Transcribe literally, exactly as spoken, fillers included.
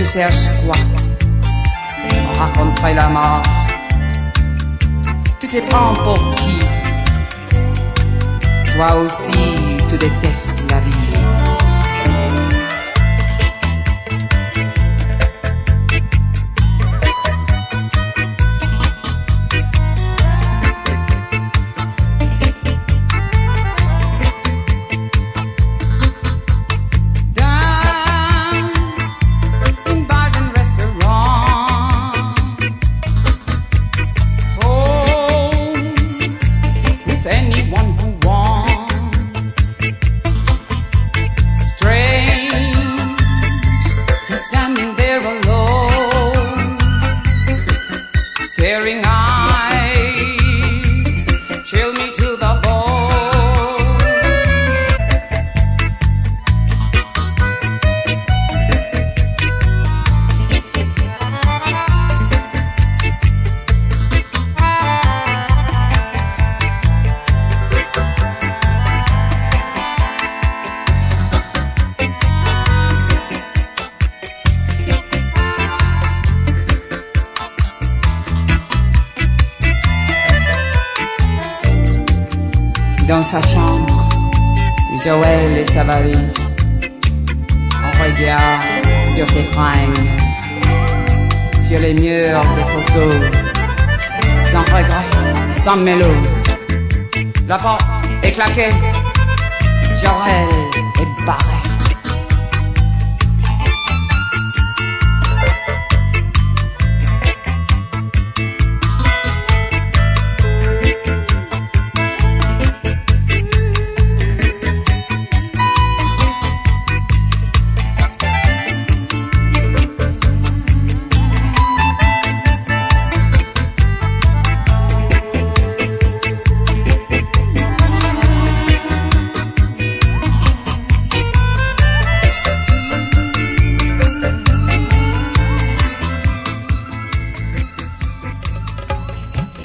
cherches quoi? On raconterait la mort. Tu te prends pour qui? Toi aussi, tu détestes la vie. Dans sa chambre, Joël et sa valise, on regarde sur ses fringues, sur les murs des photos, sans regret, sans mélo. La porte est claquée, Joël est barré.